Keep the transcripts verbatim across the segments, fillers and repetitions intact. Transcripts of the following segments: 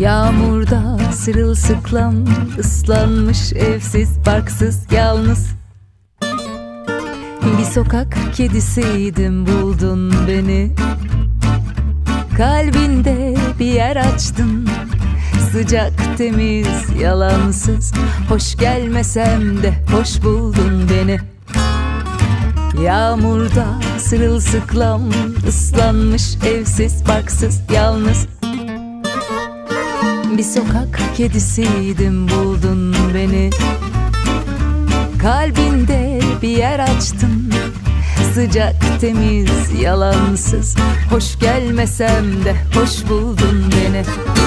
Yağmurda sırılsıklam, ıslanmış, evsiz, barksız, yalnız. Bir sokak kedisiydim, buldun beni. Kalbinde bir yer açtın, sıcak, temiz, yalansız. Hoş gelmesem de hoş buldun beni. Yağmurda sırılsıklam, ıslanmış, evsiz, barksız, yalnız. Bir sokak kedisiydim, buldun beni. Kalbinde bir yer açtın, sıcak, temiz, yalansız. Hoş gelmesem de hoş buldun beni.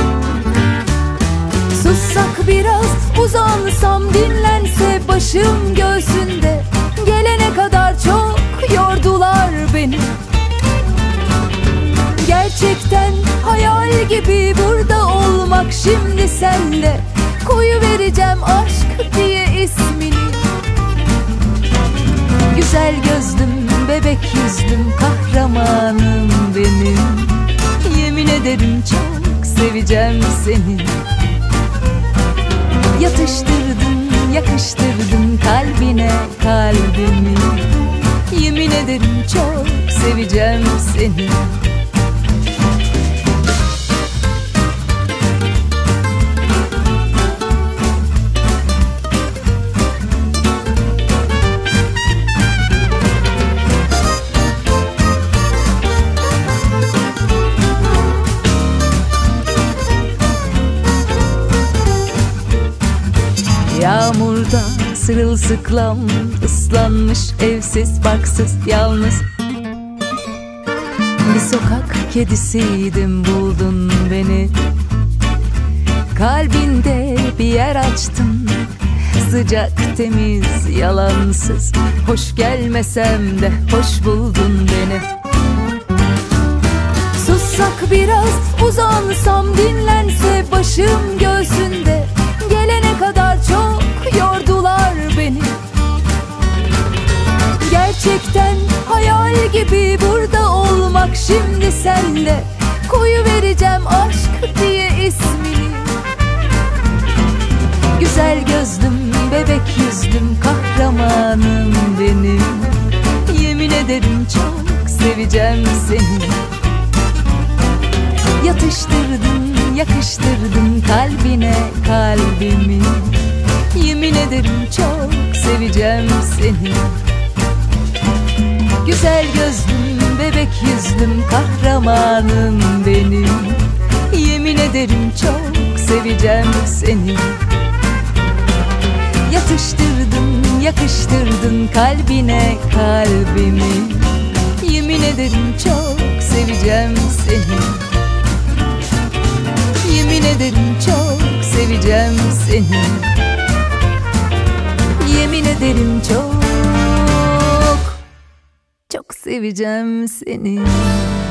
Sussak biraz, uzansam, dinlense başım göğsünde. Gelene kadar çok yordular beni. Gerçekten hayal gibi burada olmak şimdi senle. Koyuvereceğim aşk diye ismini. Güzel gözlüm, bebek yüzlüm, kahramanım benim. Yemin ederim çok seveceğim seni. Yatıştırdın, yakıştırdın kalbine kalbimi. Yemin ederim çok seveceğim seni. Yağmurda sırılsıklam, ıslanmış, evsiz, barksız, yalnız. Bir sokak kedisiydim, buldun beni. Kalbinde bir yer açtın, sıcak, temiz, yalansız. Hoş gelmesem de hoş buldun beni. Sussak biraz, uzansam, dinlense başım göğsünde. Gelene kadar çok yordular beni. Gerçekten hayal gibi burada olmak şimdi senle. Koyuvereceğim aşk diye ismini. Güzel gözlüm, bebek yüzlüm, kahramanım benim. Yemin ederim çok seveceğim seni. Yatıştırdın, yakıştırdın kalbine kalbimi. Yemin ederim çok seveceğim seni. Güzel gözlüm, bebek yüzlüm, kahramanım benim. Yemin ederim çok seveceğim seni. Yatıştırdın, yakıştırdın kalbine kalbimi. Yemin ederim çok seveceğim seni. Yemin ederim çok seveceğim seni. Yemin ederim çok, çok seveceğim seni.